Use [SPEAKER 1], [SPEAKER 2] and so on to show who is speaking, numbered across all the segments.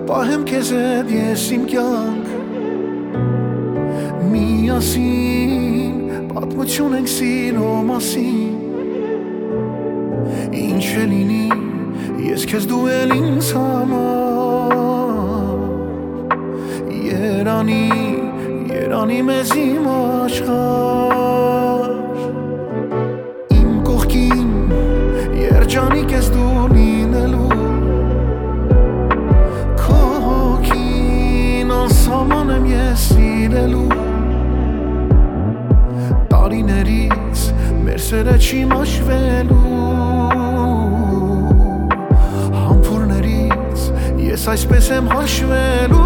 [SPEAKER 1] պահեմ քեզ հետ ես իմ կյանք միասին պատմություն ենք սիրո մասին ինչ է լինի ես քեզ դու էլ ինձ համար երանի մեզ իմ աշխարհ իմ կողքին երջանիկ ես դու լինելու քո հոգին անսահման եմ ես սիրելու տարիներից մեր սերը չի մաշվելու համբուրներից ես այսպես եմ հաշվելու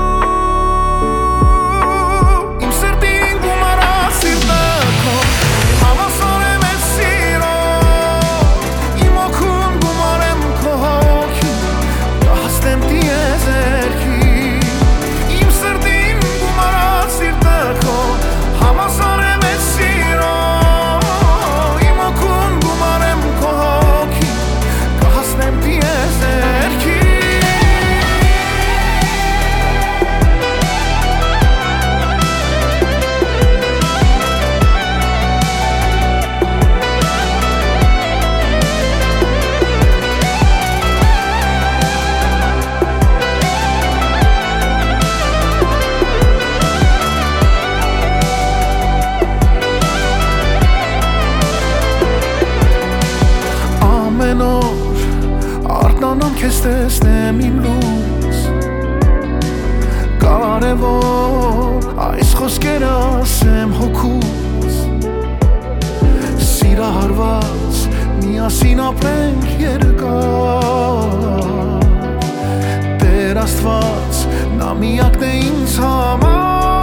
[SPEAKER 1] Արտանամ քեզ տեսնեմ իմ լույս կարևոր այս խոսքերը ասեմ հոգուս սիրահարված միասին ապրենք երկար Տեր Աստված նա միակն է ինձ համար